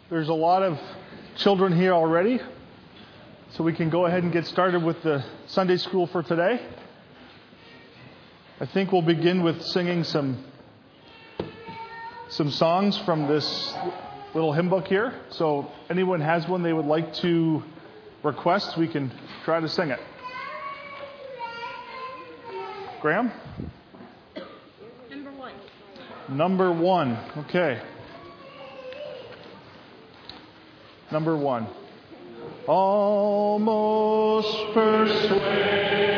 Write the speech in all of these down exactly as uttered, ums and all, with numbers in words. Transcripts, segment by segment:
There's a lot of children here already, so we can go ahead and get started with the Sunday school for today. I think we'll begin with singing some some songs from this little hymn book here. So anyone has one they would like to request, we can try to sing it. Graham? Number one. Number one. Okay. Number one. Almost persuaded.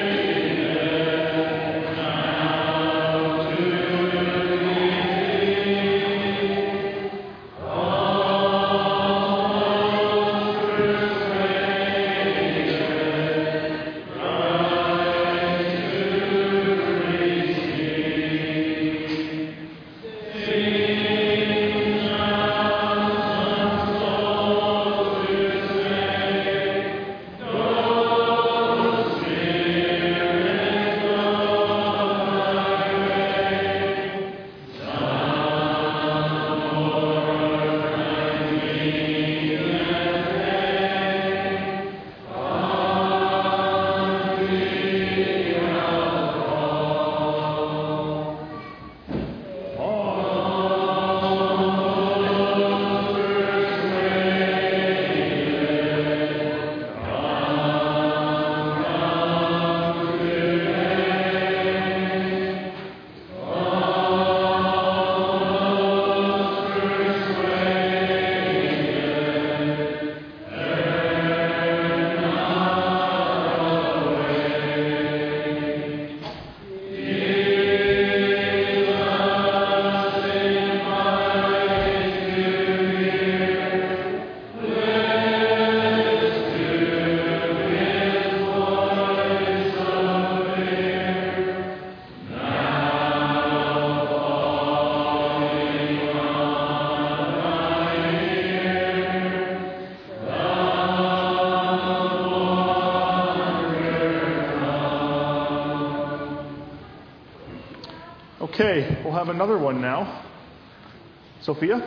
Okay, we'll have another one now. Sophia?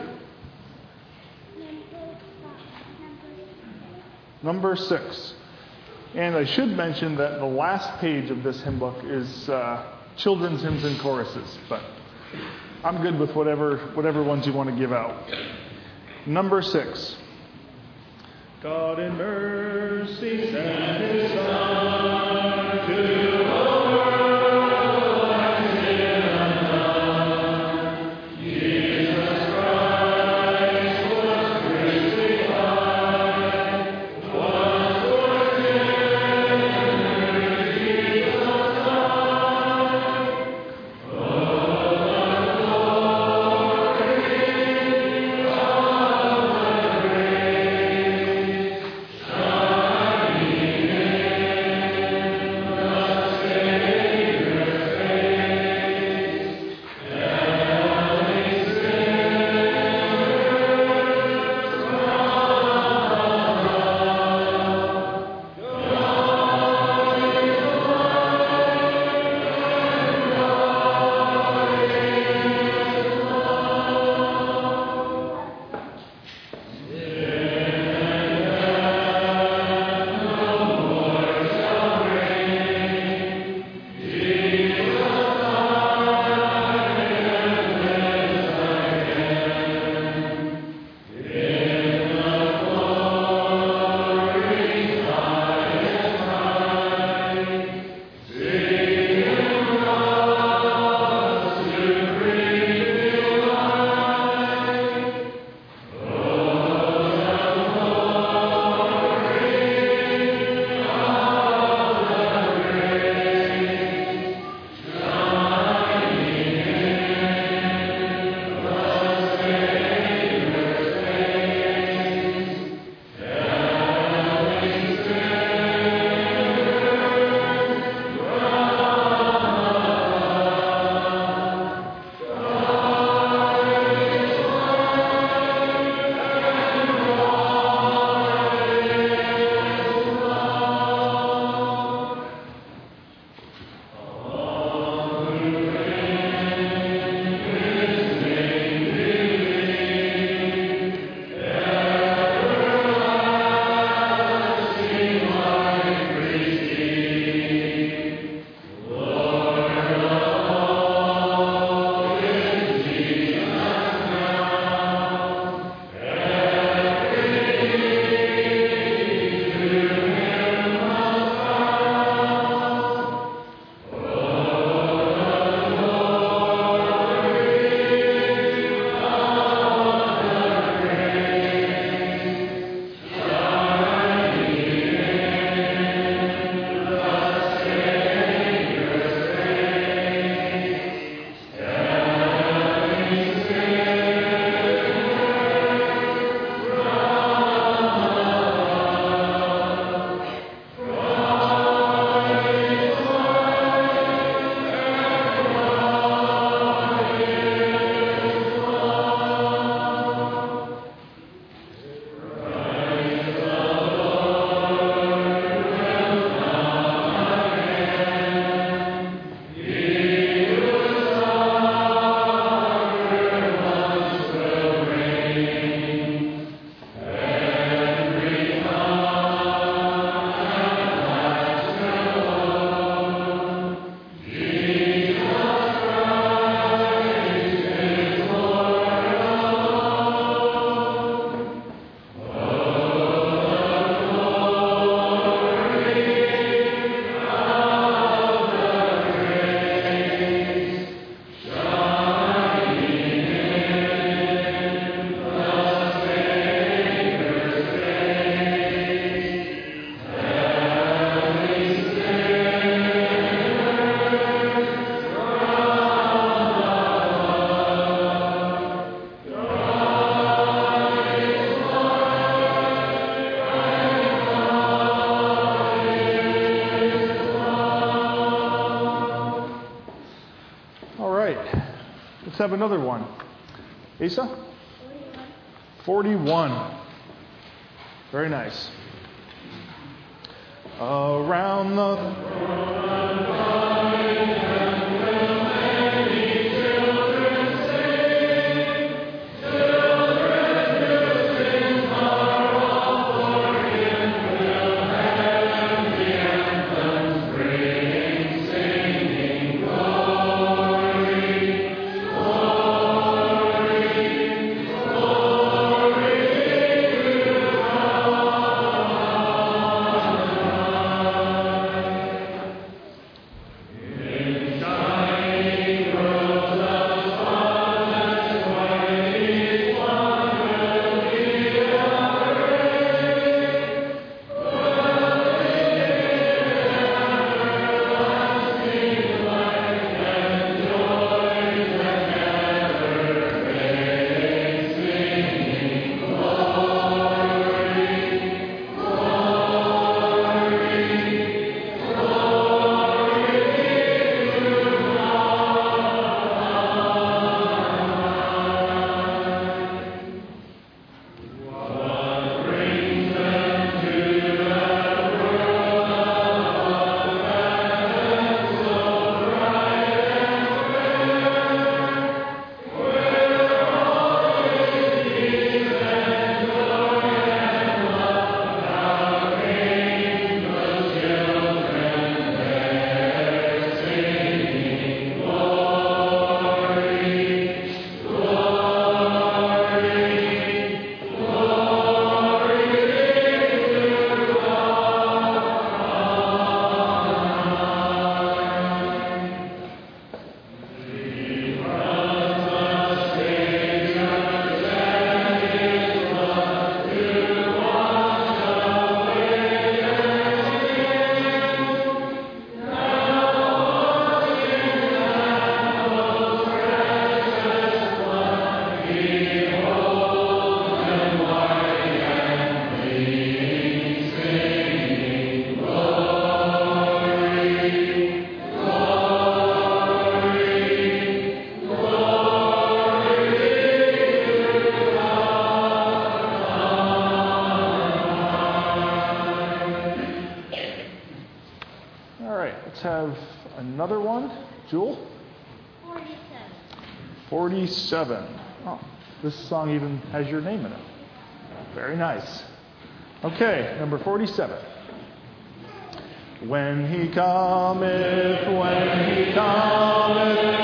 Number six. And I should mention that the last page of this hymn book is uh, children's hymns and choruses, but I'm good with whatever whatever ones you want to give out. Number six. God in mercy sent His Son to Say have another one. Asa? forty-one. Very nice. Around the another one. Jewel? forty-seven. forty-seven. Oh, this song even has your name in it. Very nice. Okay, number forty-seven. When he cometh, when he cometh,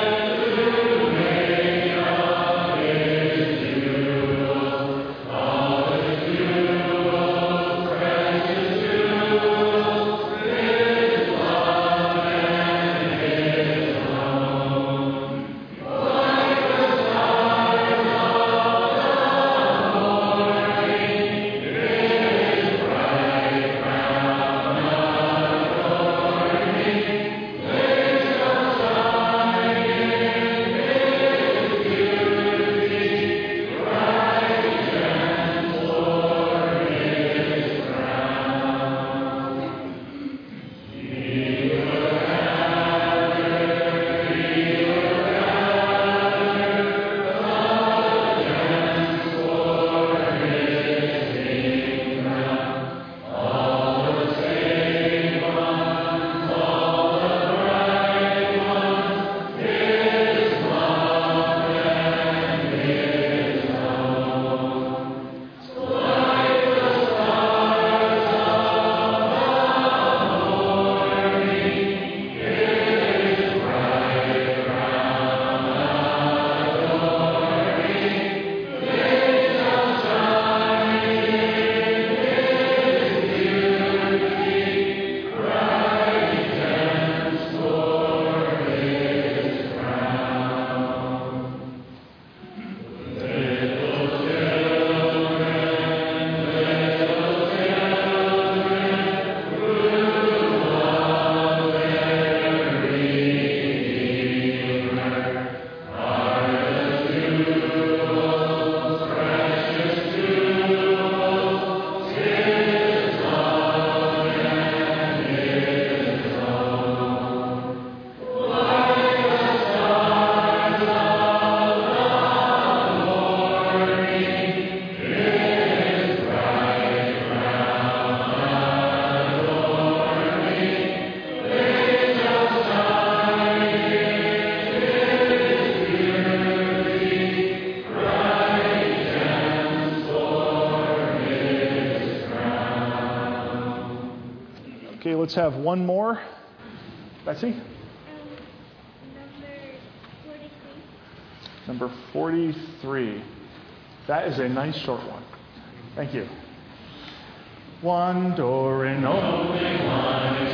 Okay, let's have one more. Betsy? Um, number forty-three. Number forty-three. That is a nice short one. Thank you. One door and only one.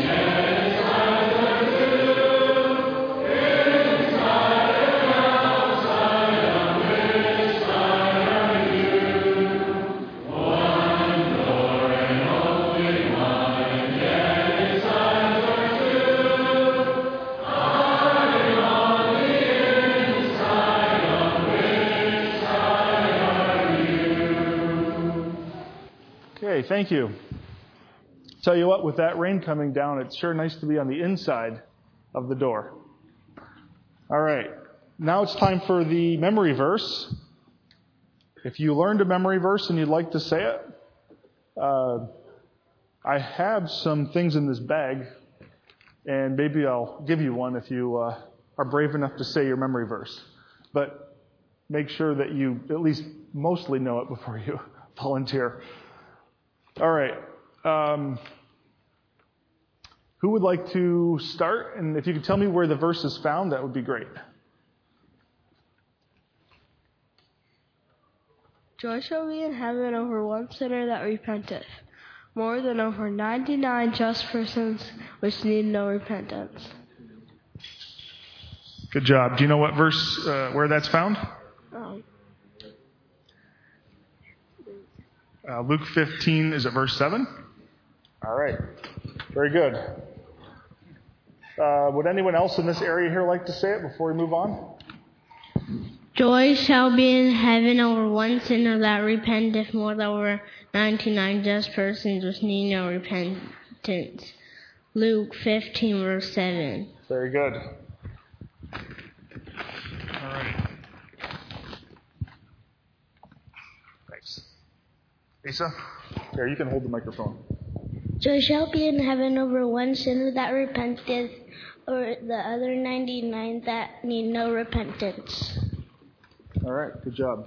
Okay, thank you. Tell you what, with that rain coming down, it's sure nice to be on the inside of the door. All right, now it's time for the memory verse. If you learned a memory verse and you'd like to say it, uh, I have some things in this bag, and maybe I'll give you one if you uh, are brave enough to say your memory verse. But make sure that you at least mostly know it before you volunteer. All right. Um, who would like to start? And if you could tell me where the verse is found, that would be great. Joy shall be in heaven over one sinner that repenteth, more than over ninety-nine just persons which need no repentance. Good job. Do you know what verse, uh, where that's found? Um, Uh, Luke fifteen, is it verse seven? All right. Very good. Uh, would anyone else in this area here like to say it before we move on? Joy shall be in heaven over one sinner that repenteth, more than over ninety-nine just persons which need no repentance. Luke fifteen, verse seven. Very good. All right. Thanks. Lisa? Here, you can hold the microphone. Joy shall be in heaven over one sinner that repenteth, or the other ninety-nine that need no repentance. All right, good job.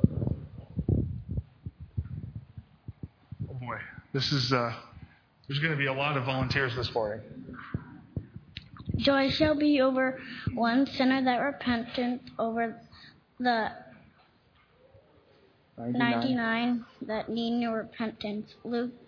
Oh boy, this is, uh, there's going to be a lot of volunteers this morning. Joy shall be over one sinner that repenteth, over the ninety-nine. ninety-nine that need no repentance. Luke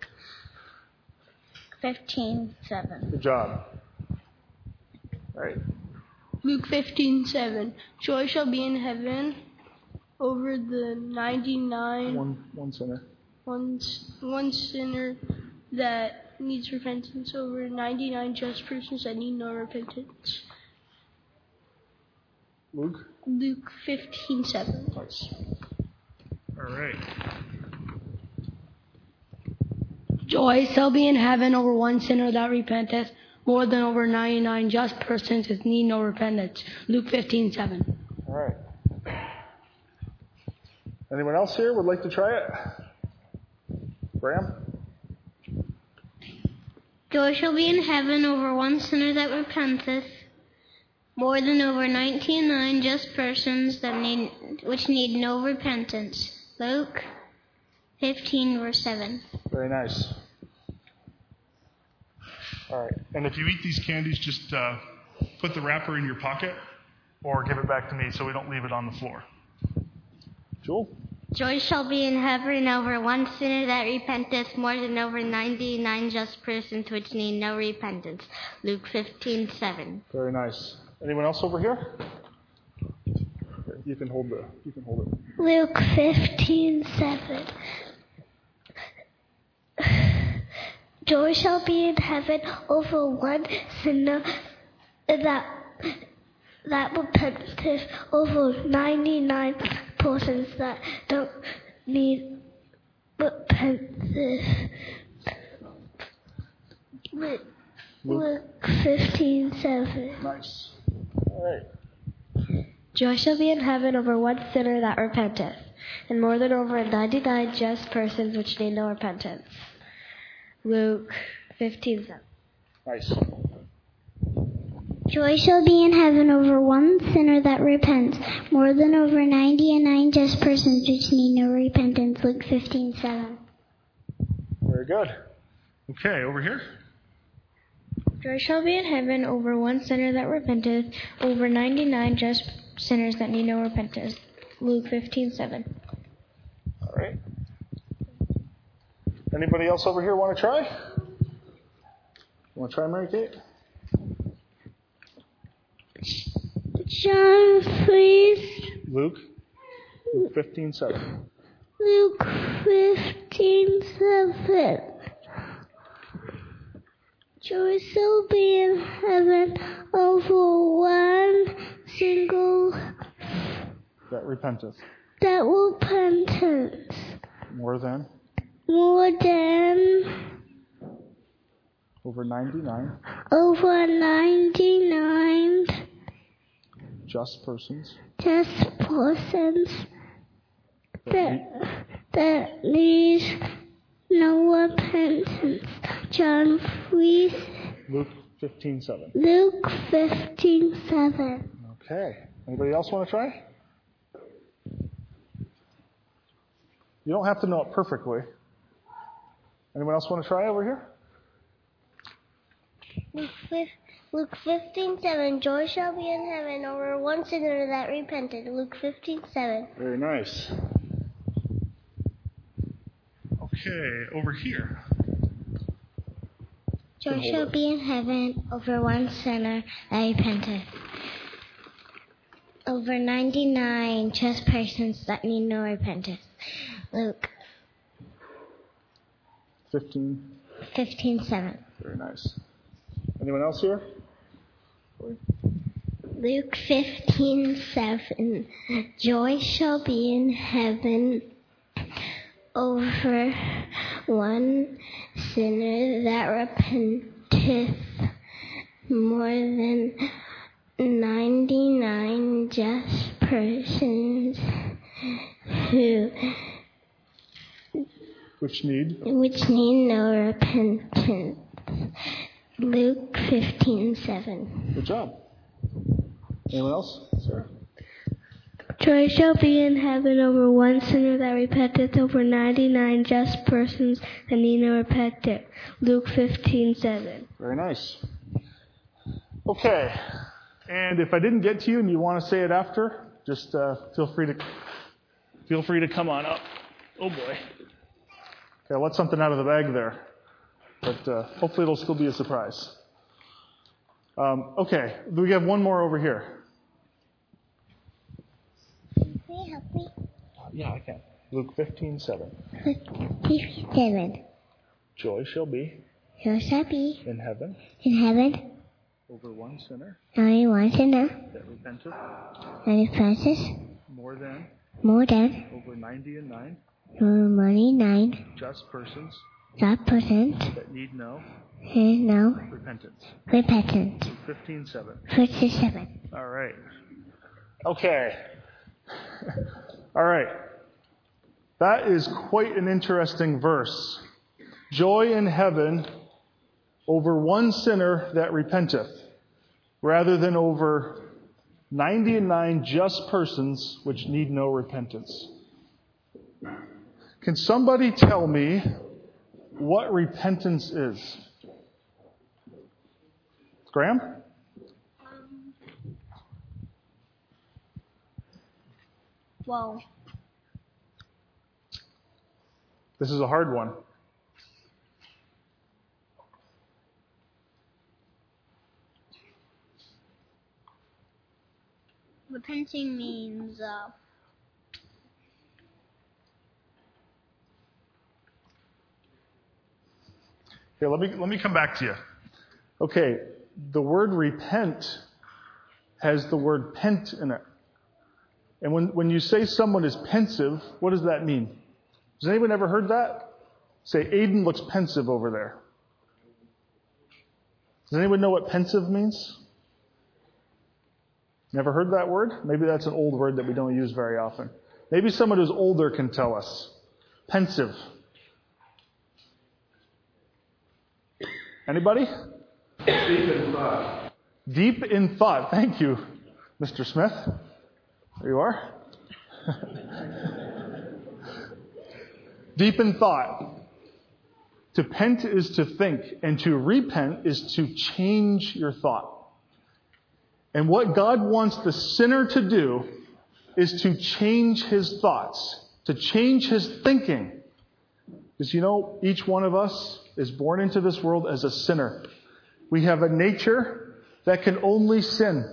fifteen, seven. Good job. All right. Luke fifteen, seven. Joy shall be in heaven over the ninety-nine, One, one sinner. one, one sinner that needs repentance, over ninety-nine just persons that need no repentance. Luke? Luke fifteen, seven. Nice. All right. Joy shall be in heaven over one sinner that repenteth, more than over ninety-nine just persons which need no repentance. Luke fifteen, seven. All right. Anyone else here would like to try it? Graham? Joy shall be in heaven over one sinner that repenteth, more than over ninety-nine just persons that need, which need no repentance. Luke fifteen, verse seven. Very nice. All right. And if you eat these candies, just uh, put the wrapper in your pocket or give it back to me so we don't leave it on the floor. Joel? Joy shall be in heaven over one sinner that repenteth, more than over ninety-nine just persons which need no repentance. Luke fifteen, seven. Very nice. Anyone else over here? Here, you can hold the. You can hold it. Luke fifteen, seven. Joy shall be in heaven over one sinner that that repenteth, over ninety-nine persons that don't need repentance. Luke, Luke fifteen, seven. Nice. All right. Joy shall be in heaven over one sinner that repenteth, and more than over ninety-nine just persons which need no repentance. Luke fifteen, seven. Nice. Joy shall be in heaven over one sinner that repents, more than over ninety-nine just persons which need no repentance. Luke fifteen, seven. Very good. Okay, over here. Joy shall be in heaven over one sinner that repenteth, over ninety-nine just sinners that need no repentance. Luke fifteen seven. All right. Anybody else over here want to try? Want to try, Mary Kate? John, please. Luke. Luke fifteen seven. Luke fifteen seven. Joy shall be in heaven over one single That repenteth. that repentance. More than. More than Over ninety-nine. over ninety-nine Just persons. just persons that, that needs no repentance. John, please. Luke fifteen seven. Luke fifteen seven. Okay. Anybody else want to try? You don't have to know it perfectly. Anyone else want to try over here? Luke, Luke fifteen seven. Joy shall be in heaven over one sinner that repented. Luke fifteen seven. Very nice. Okay, over here. Joy shall be in heaven over one sinner that repenteth. Over ninety-nine just persons that need no repentance. Luke fifteen. fifteen seven. Very nice. Anyone else here? Luke fifteen seven. Joy shall be in heaven over one sinner that repenteth, more than ninety-nine just persons who Which need? which need no repentance. Luke fifteen seven. Good job. Anyone else? Sarah? Joy shall be in heaven over one sinner that repenteth, over ninety-nine just persons that need no repentance. Luke fifteen seven. Very nice. Okay. And if I didn't get to you and you want to say it after, just uh, feel free to feel free to come on up. Oh boy. Okay, I let something out of the bag there, but uh, hopefully it'll still be a surprise. Um, okay, we have one more over here. Can you help me? Yeah, I can. Luke fifteen seven. fifty-seven. Joy shall be Joy shall be in heaven in heaven over one sinner only one sinner that repenteth, and Francis more than more than over ninety and nine ninety-nine just persons that persons that need no and no repentance. repentance. Luke fifteen seven. fifty-seven. All right. Okay. All right. That is quite an interesting verse. Joy in heaven over one sinner that repenteth, rather than over ninety and nine just persons which need no repentance. Can somebody tell me what repentance is? Graham? Whoa. This is a hard one. Repenting means uh, Here, let me let me come back to you. Okay, the word repent has the word pent in it. And when, when you say someone is pensive, what does that mean? Has anyone ever heard that? Say, Aiden looks pensive over there. Does anyone know what pensive means? Never heard that word? Maybe that's an old word that we don't use very often. Maybe someone who's older can tell us. Pensive. Anybody? Deep in thought. Deep in thought. Thank you, Mister Smith. There you are. Deep in thought. To pent is to think, and to repent is to change your thought. And what God wants the sinner to do is to change his thoughts, to change his thinking. Because you know, each one of us is born into this world as a sinner. We have a nature that can only sin.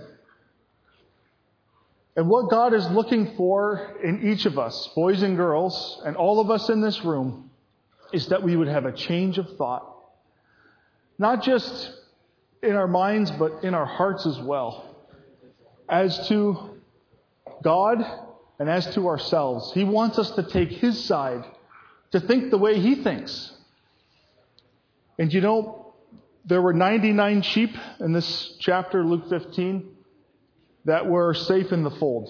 And what God is looking for in each of us, boys and girls, and all of us in this room, is that we would have a change of thought. Not just in our minds, but in our hearts as well. As to God and as to ourselves. He wants us to take his side, to think the way he thinks. And you know, there were ninety-nine sheep in this chapter, Luke fifteen, that were safe in the fold.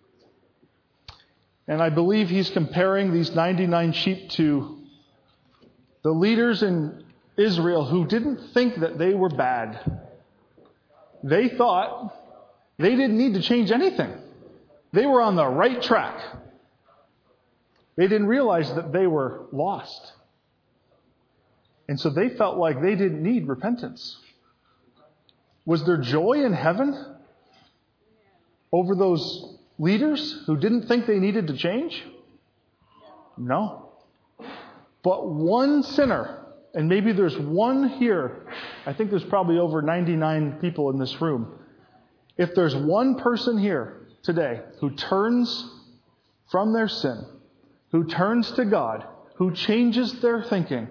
And I believe he's comparing these ninety-nine sheep to the leaders in Israel who didn't think that they were bad. They thought they didn't need to change anything. They were on the right track. They didn't realize that they were lost. And so they felt like they didn't need repentance. Was there joy in heaven over those leaders who didn't think they needed to change? No. But one sinner, and maybe there's one here, I think there's probably over ninety-nine people in this room. If there's one person here today who turns from their sin, who turns to God, who changes their thinking,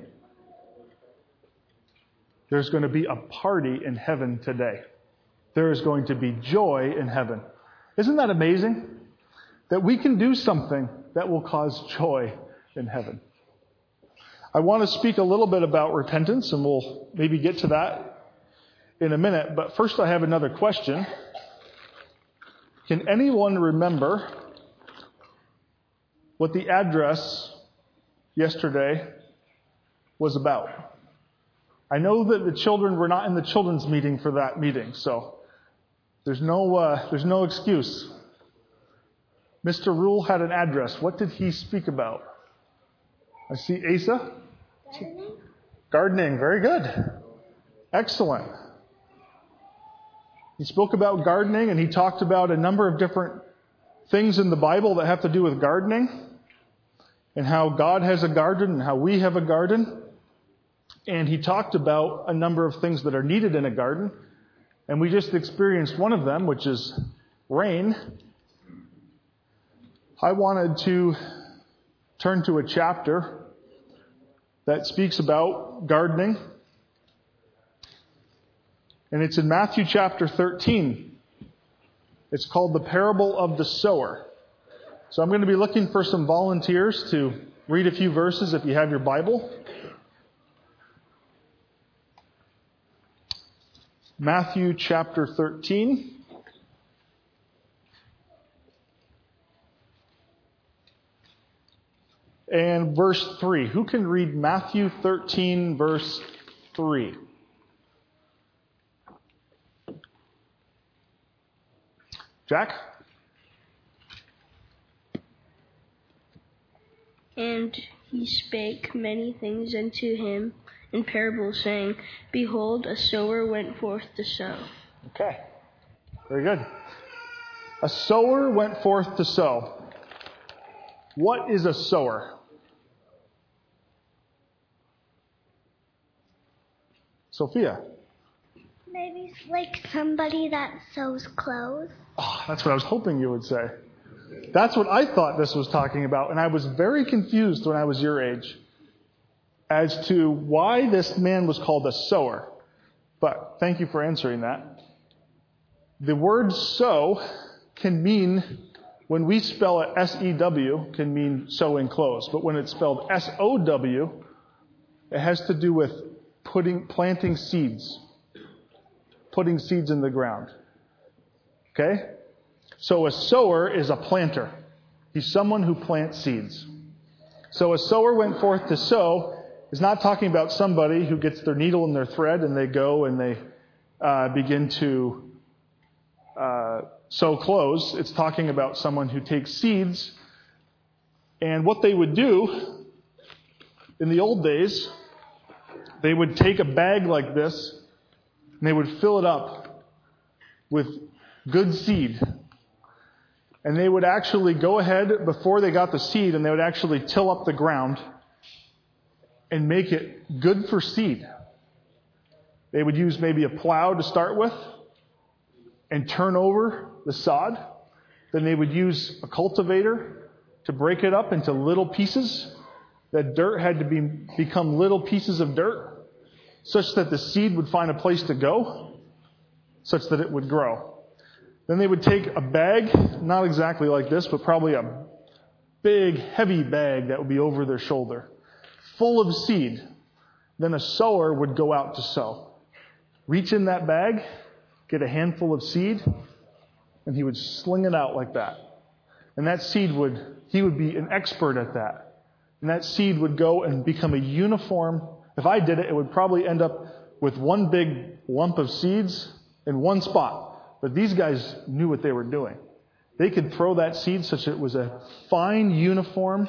there's going to be a party in heaven today. There is going to be joy in heaven. Isn't that amazing? That we can do something that will cause joy in heaven. I want to speak a little bit about repentance, and we'll maybe get to that in a minute. But first I have another question. Can anyone remember what the address yesterday was about? I know that the children were not in the children's meeting for that meeting, so there's no uh, there's no excuse. Mister Rule had an address. What did he speak about? I see Asa. Gardening. Gardening. Very good. Excellent. He spoke about gardening, and he talked about a number of different things in the Bible that have to do with gardening, and how God has a garden and how we have a garden. And he talked about a number of things that are needed in a garden. And we just experienced one of them, which is rain. I wanted to turn to a chapter that speaks about gardening. And it's in Matthew chapter thirteen. It's called the Parable of the Sower. So I'm going to be looking for some volunteers to read a few verses if you have your Bible. Matthew chapter thirteen. And verse three. Who can read Matthew thirteen, verse three? Jack? And he spake many things unto him in parables, saying, Behold, a sower went forth to sow. Okay. Very good. A sower went forth to sow. What is a sower? Sophia? Maybe it's like somebody that sews clothes. Oh, that's what I was hoping you would say. That's what I thought this was talking about, and I was very confused when I was your age as to why this man was called a sower. But thank you for answering that. The word sow can mean, when we spell it S E W, can mean sewing clothes. But when it's spelled S O W, it has to do with putting, planting seeds. Putting seeds in the ground. Okay? So a sower is a planter. He's someone who plants seeds. So a sower went forth to sow is not talking about somebody who gets their needle and their thread and they go and they uh, begin to uh, sew clothes. It's talking about someone who takes seeds, and what they would do in the old days they would take a bag like this, and they would fill it up with good seed. And they would actually go ahead before they got the seed, and they would actually till up the ground and make it good for seed. They would use maybe a plow to start with and turn over the sod. Then they would use a cultivator to break it up into little pieces. That dirt had to be become little pieces of dirt such that the seed would find a place to go, such that it would grow. Then they would take a bag, not exactly like this, but probably a big, heavy bag that would be over their shoulder, full of seed. Then a sower would go out to sow. Reach in that bag, get a handful of seed, and he would sling it out like that. And that seed would, he would be an expert at that. And that seed would go and become a uniform. If I did it, it would probably end up with one big lump of seeds in one spot. But these guys knew what they were doing. They could throw that seed such that it was a fine, uniform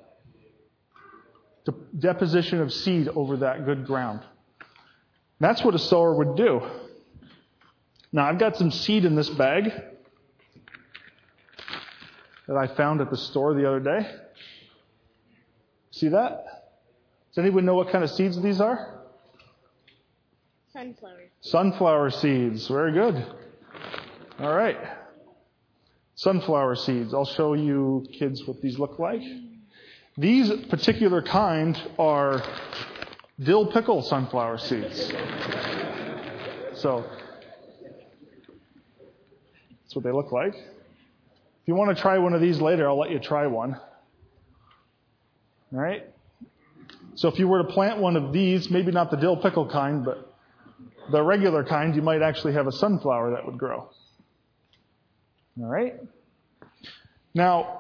deposition of seed over that good ground. That's what a sower would do. Now, I've got some seed in this bag that I found at the store the other day. See that? Does anyone know what kind of seeds these are? Sunflower. Sunflower seeds. Very good. All right. Sunflower seeds. I'll show you kids what these look like. These particular kind are dill pickle sunflower seeds. So, that's what they look like. If you want to try one of these later, I'll let you try one. All right? So if you were to plant one of these, maybe not the dill pickle kind, but the regular kind, you might actually have a sunflower that would grow. All right? Now,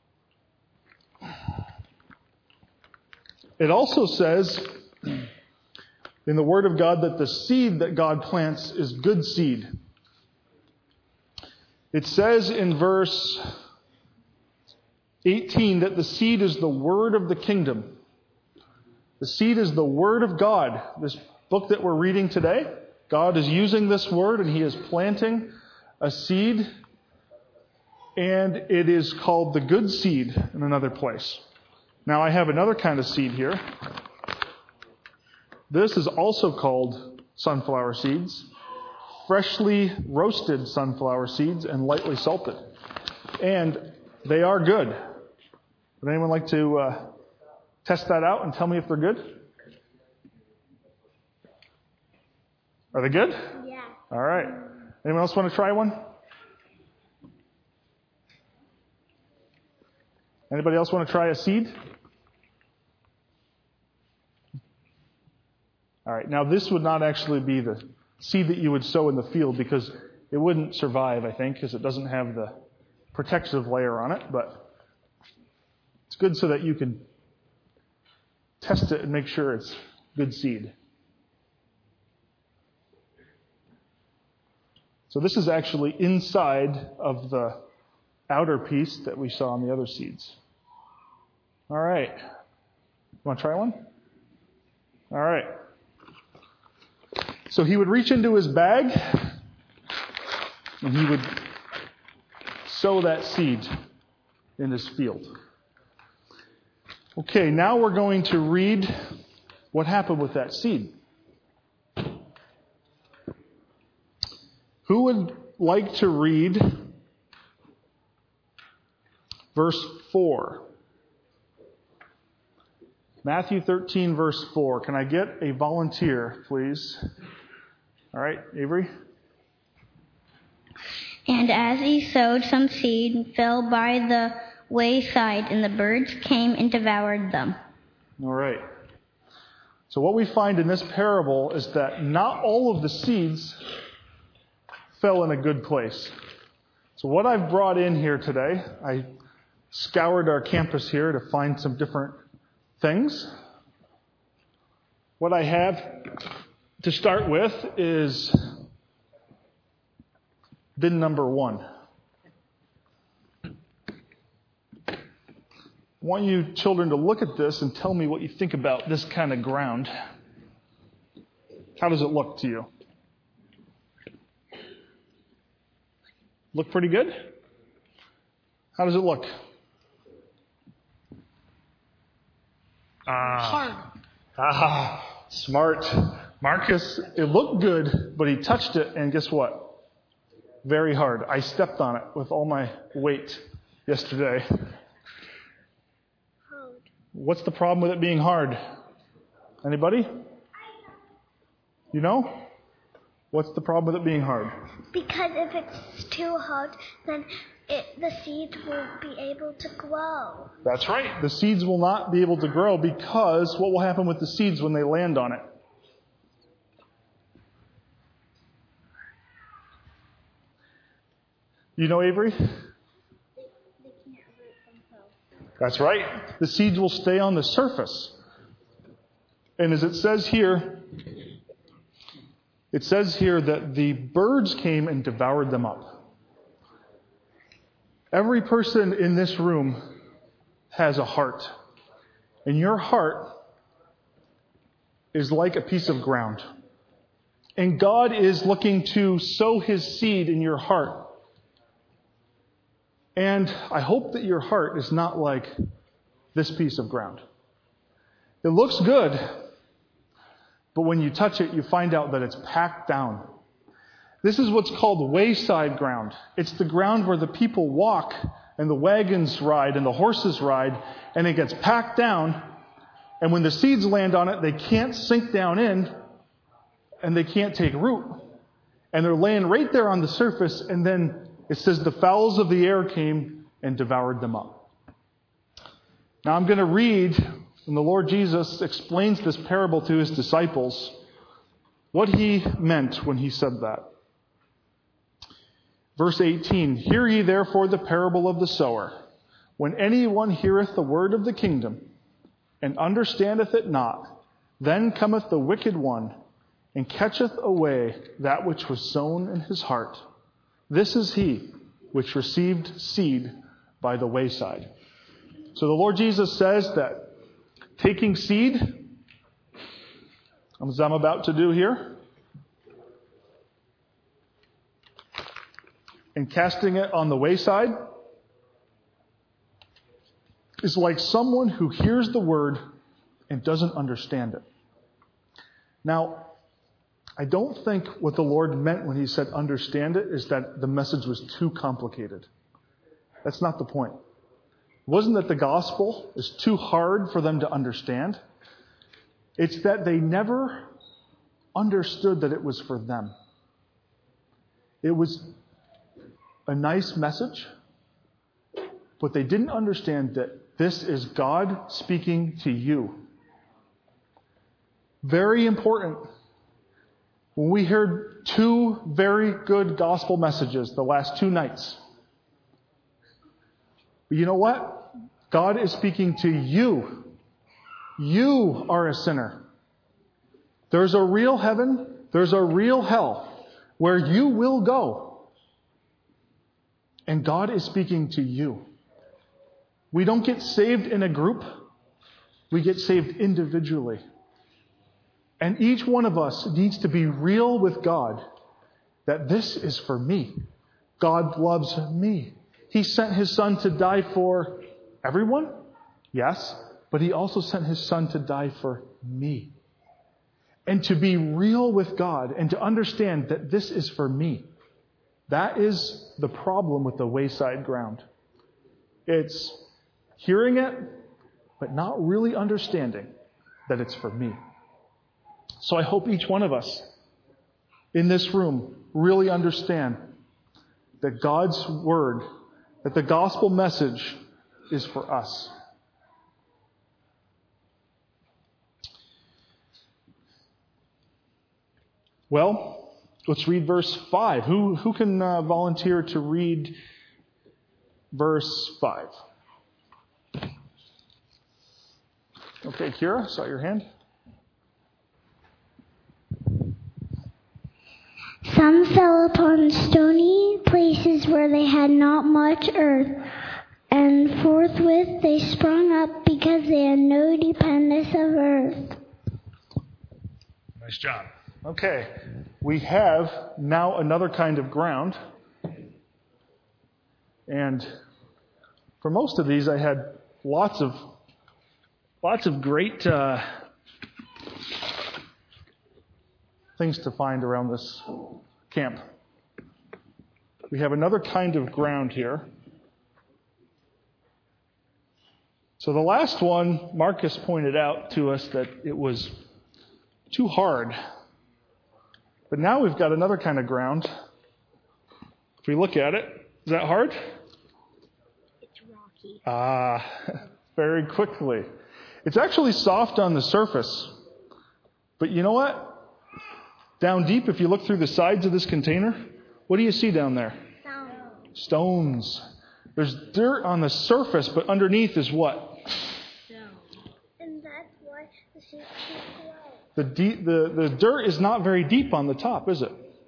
it also says in the Word of God that the seed that God plants is good seed. It says in verse eighteen that the seed is the word of the kingdom. The seed is the word of God. This book that we're reading today, God is using this word and He is planting a seed, and it is called the good seed in another place. Now I have another kind of seed here. This is also called sunflower seeds. Freshly roasted sunflower seeds and lightly salted. And they are good. Would anyone like to uh, test that out and tell me if they're good? Are they good? Yeah. All right. Anyone else want to try one? Anybody else want to try a seed? All right. Now, this would not actually be the seed that you would sow in the field because it wouldn't survive, I think, because it doesn't have the protective layer on it. But it's good so that you can test it and make sure it's good seed. So this is actually inside of the outer piece that we saw on the other seeds. All right. You want to try one? All right. So he would reach into his bag and he would sow that seed in his field. Okay, now we're going to read what happened with that seed. Who would like to read verse four? Matthew thirteen, verse four. Can I get a volunteer, please? All right, Avery. And as he sowed, some seed fell by the wayside, and the birds came and devoured them. All right. So what we find in this parable is that not all of the seeds fell in a good place. So what I've brought in here today, I scoured our campus here to find some different things. What I have to start with is bin number one. I want you children to look at this and tell me what you think about this kind of ground. How does it look to you? Look pretty good? How does it look? Ah. Hard. Ah, smart. Marcus, it looked good, but he touched it, and guess what? Very hard. I stepped on it with all my weight yesterday. What's the problem with it being hard? Anybody? You know? What's the problem with it being hard? Because if it's too hard, then it, the seeds won't be able to grow. That's right. The seeds will not be able to grow because what will happen with the seeds when they land on it? You know, Avery? They, they can't root themselves. That's right. The seeds will stay on the surface. And as it says here, it says here that the birds came and devoured them up. Every person in this room has a heart. And your heart is like a piece of ground. And God is looking to sow His seed in your heart. And I hope that your heart is not like this piece of ground. It looks good, but when you touch it, you find out that it's packed down. This is what's called wayside ground. It's the ground where the people walk and the wagons ride and the horses ride, and it gets packed down. And when the seeds land on it, they can't sink down in, and they can't take root. And they're laying right there on the surface, and then it says the fowls of the air came and devoured them up. Now I'm going to read, and the Lord Jesus explains this parable to His disciples, what He meant when He said that. Verse eighteen, Hear ye therefore the parable of the sower. When anyone heareth the word of the kingdom, and understandeth it not, then cometh the wicked one, and catcheth away that which was sown in his heart. This is he which received seed by the wayside. So the Lord Jesus says that taking seed, as I'm about to do here, and casting it on the wayside is like someone who hears the word and doesn't understand it. Now, I don't think what the Lord meant when He said understand it is that the message was too complicated. That's not the point. It wasn't that the gospel is too hard for them to understand. It's that they never understood that it was for them. It was a nice message, but they didn't understand that this is God speaking to you. Very important. When we heard two very good gospel messages the last two nights, but you know what? God is speaking to you. You are a sinner. There's a real heaven. There's a real hell where you will go. And God is speaking to you. We don't get saved in a group. We get saved individually. And each one of us needs to be real with God that this is for me. God loves me. He sent His Son to die for everyone, yes, but He also sent His Son to die for me. And to be real with God and to understand that this is for me. That is the problem with the wayside ground. It's hearing it, but not really understanding that it's for me. So I hope each one of us in this room really understand that God's word, that the gospel message is for us. Well, let's read verse five. Who, who can uh, volunteer to read verse five? Okay, Kira, saw your hand. Some fell upon stony places where they had not much earth, and forthwith they sprung up because they had no dependence of earth. Nice job. Okay, we have now another kind of ground. And for most of these, I had lots of lots of great uh, things to find around this camp. We have another kind of ground here. So the last one, Marcus pointed out to us that it was too hard. But now we've got another kind of ground. If we look at it, is that hard? It's rocky. Ah, very quickly. It's actually soft on the surface. But you know what? Down deep, if you look through the sides of this container, what do you see down there? Stone. Stones. There's dirt on the surface, but underneath is what? And that's why the seeds can't grow. The, deep, the, the dirt is not very deep on the top, is it?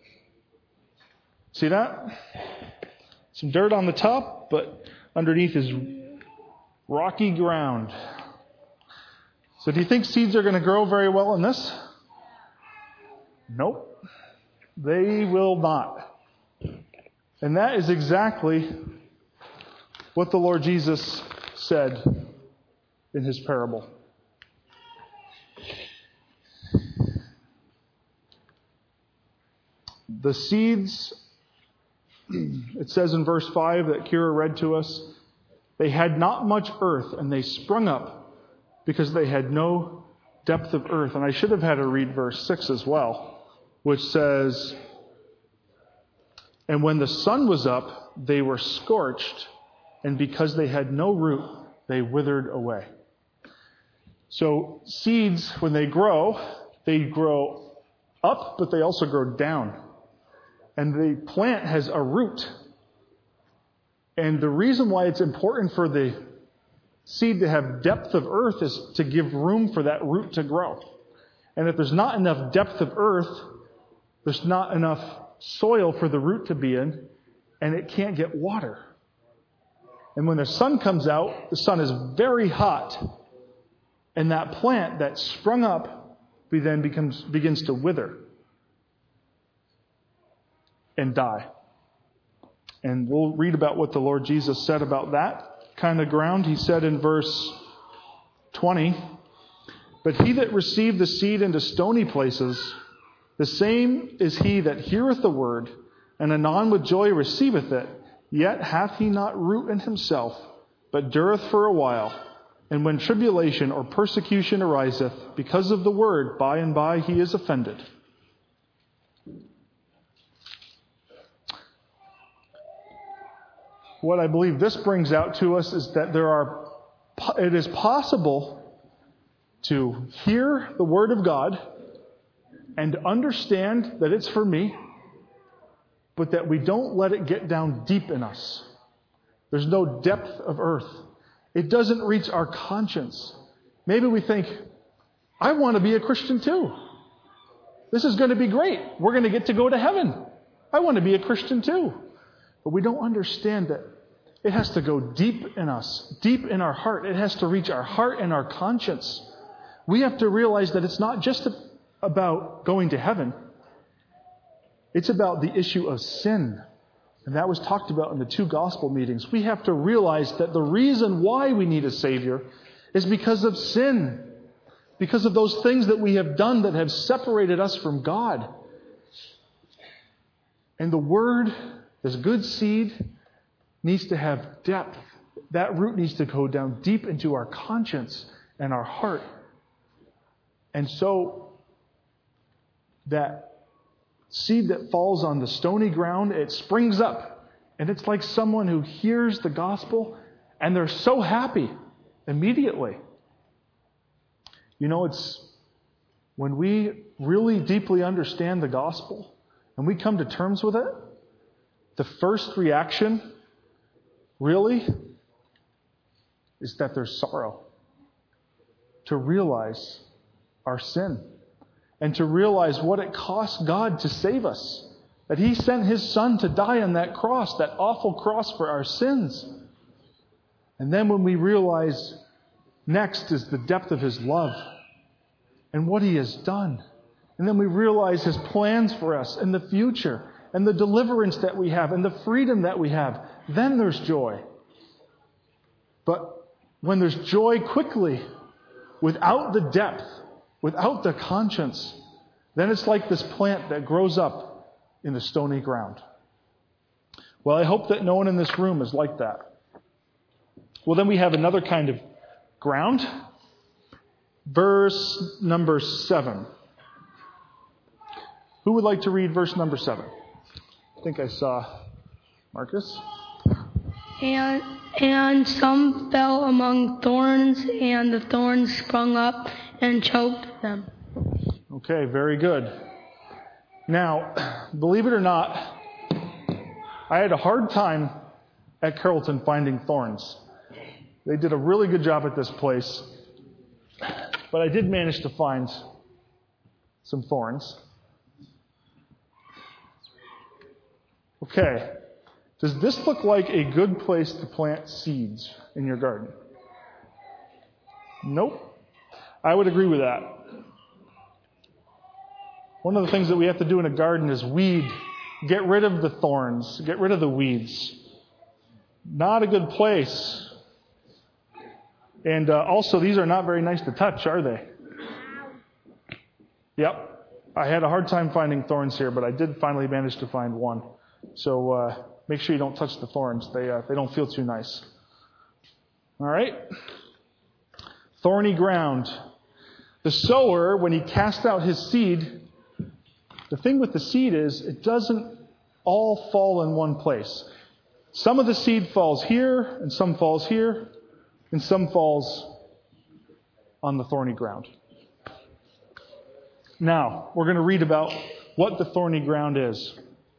See that? Some dirt on the top, but underneath is rocky ground. So do you think seeds are going to grow very well in this? Nope. They will not. And that is exactly what the Lord Jesus said in his parable. The seeds, it says in verse five that Kira read to us, they had not much earth and they sprung up because they had no depth of earth. And I should have had to read verse six as well, which says, and when the sun was up, they were scorched, and because they had no root, they withered away. So seeds, when they grow, they grow up, but they also grow down. And the plant has a root. And the reason why it's important for the seed to have depth of earth is to give room for that root to grow. And if there's not enough depth of earth, there's not enough soil for the root to be in, and it can't get water. And when the sun comes out, the sun is very hot, and that plant that sprung up then becomes begins to wither and die. And we'll read about what the Lord Jesus said about that kind of ground. He said in verse twenty, but he that received the seed into stony places, the same is he that heareth the word, and anon with joy receiveth it, yet hath he not root in himself, but dureth for a while. And when tribulation or persecution ariseth because of the word, by and by he is offended. What I believe this brings out to us is that there are, it is possible to hear the word of God and understand that it's for me, but that we don't let it get down deep in us. There's no depth of earth. It doesn't reach our conscience. Maybe we think, I want to be a Christian too. This is going to be great. We're going to get to go to heaven. I want to be a Christian too. But we don't understand that it has to go deep in us, deep in our heart. It has to reach our heart and our conscience. We have to realize that it's not just about going to heaven. It's about the issue of sin. And that was talked about in the two gospel meetings. We have to realize that the reason why we need a Savior is because of sin. Because of those things that we have done that have separated us from God. And the Word, this good seed, needs to have depth. That root needs to go down deep into our conscience and our heart. And so, that seed that falls on the stony ground, it springs up. And it's like someone who hears the gospel and they're so happy immediately. You know, it's when we really deeply understand the gospel and we come to terms with it, the first reaction really is that there's sorrow. To realize our sin. And to realize what it cost God to save us. That He sent His Son to die on that cross, that awful cross for our sins. And then when we realize next is the depth of His love and what He has done. And then we realize His plans for us and the future and the deliverance that we have and the freedom that we have. Then there's joy. But when there's joy quickly, without the depth, without the conscience, then it's like this plant that grows up in the stony ground. Well, I hope that no one in this room is like that. Well, then we have another kind of ground. Verse number seven. Who would like to read verse number seven? I think I saw Marcus. And and some fell among thorns, and the thorns sprung up and choked them. Okay, very good. Now, believe it or not, I had a hard time at Carrollton finding thorns. They did a really good job at this place, but I did manage to find some thorns. Okay, does this look like a good place to plant seeds in your garden? Nope. I would agree with that. One of the things that we have to do in a garden is weed. Get rid of the thorns. Get rid of the weeds. Not a good place. And uh, also, these are not very nice to touch, are they? Yep. I had a hard time finding thorns here, but I did finally manage to find one. So uh, make sure you don't touch the thorns. They uh, they don't feel too nice. All right? Thorny ground. The sower, when he casts out his seed, the thing with the seed is it doesn't all fall in one place. Some of the seed falls here, and some falls here, and some falls on the thorny ground. Now, we're going to read about what the thorny ground is.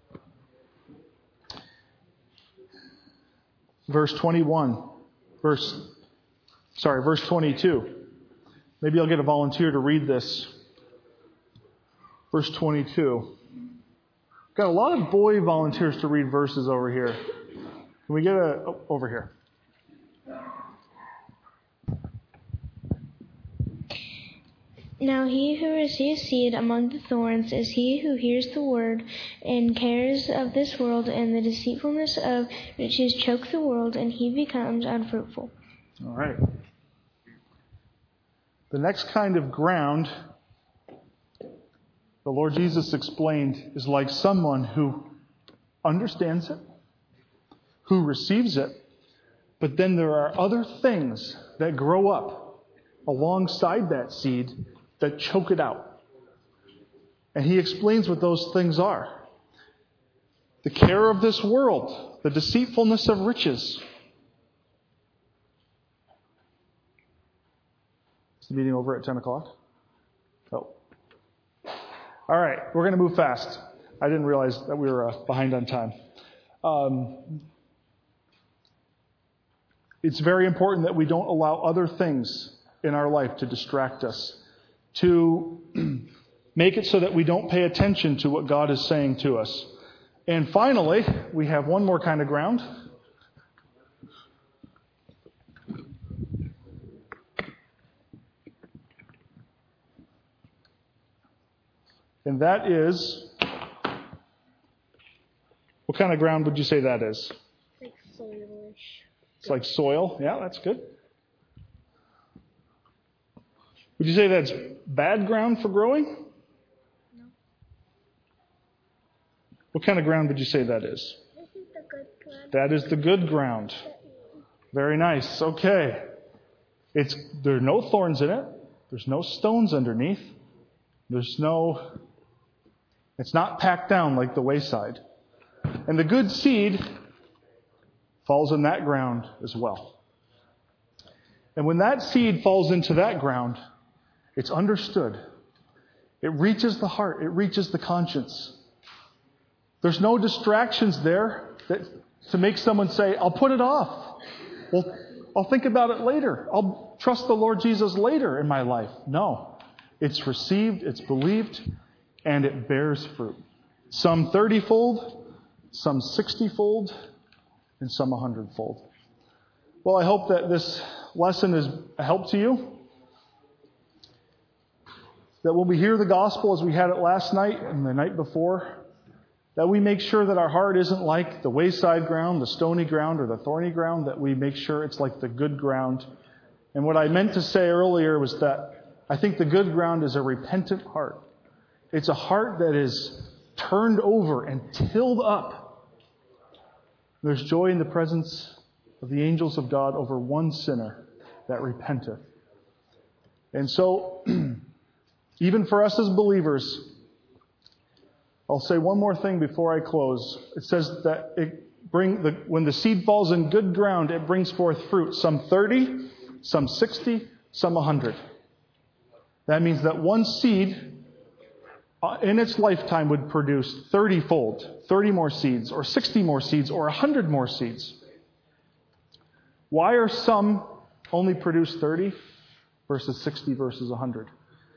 Verse twenty-one. Verse, sorry, verse twenty-two. Maybe I'll get a volunteer to read this. Verse twenty-two. Got a lot of boy volunteers to read verses over here. Can we get a... Oh, over here. Now he who receives seed among the thorns is he who hears the word, and cares of this world, and the deceitfulness of riches choke the world, and he becomes unfruitful. All right. The next kind of ground, the Lord Jesus explained, is like someone who understands it, who receives it, but then there are other things that grow up alongside that seed that choke it out. And he explains what those things are. The care of this world, the deceitfulness of riches. Is the meeting over at ten o'clock? Oh. All right, we're going to move fast. I didn't realize that we were uh, behind on time. Um, it's very important that we don't allow other things in our life to distract us, to make it so that we don't pay attention to what God is saying to us. And finally, we have one more kind of ground. And that is, what kind of ground would you say that is? Like soilish. It's like soil. Yeah, that's good. Would you say that's bad ground for growing? No. What kind of ground would you say that is? This is the good ground. That is the good ground. Very nice. Okay. It's there are no thorns in it. There's no stones underneath. There's no it's not packed down like the wayside. And the good seed falls in that ground as well. And when that seed falls into that ground, it's understood. It reaches the heart. It reaches the conscience. There's no distractions there that, to make someone say, I'll put it off. Well, I'll think about it later. I'll trust the Lord Jesus later in my life. No. It's received, it's believed, and it bears fruit. Some thirty-fold, some sixty-fold, and some a hundred-fold. Well, I hope that this lesson is a help to you. that when we hear the gospel as we had it last night and the night before, that we make sure that our heart isn't like the wayside ground, the stony ground, or the thorny ground, that we make sure it's like the good ground. And what I meant to say earlier was that I think the good ground is a repentant heart. It's a heart that is turned over and tilled up. There's joy in the presence of the angels of God over one sinner that repenteth. And so, even for us as believers, I'll say one more thing before I close. It says that it bring the, when the seed falls in good ground, it brings forth fruit. Some thirty, some sixty, some one hundred. That means that one seed uh, in its lifetime would produce thirty-fold, thirty more seeds, or sixty more seeds, or one hundred more seeds. Why are some only produce thirty versus sixty versus one hundred?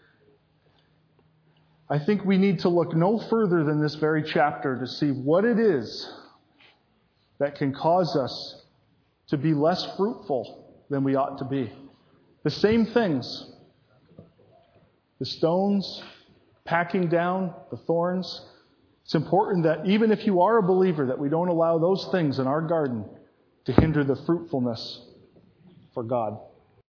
I think we need to look no further than this very chapter to see what it is that can cause us to be less fruitful than we ought to be. The same things. The stones, packing down, the thorns. It's important that even if you are a believer, that we don't allow those things in our garden to hinder the fruitfulness for God.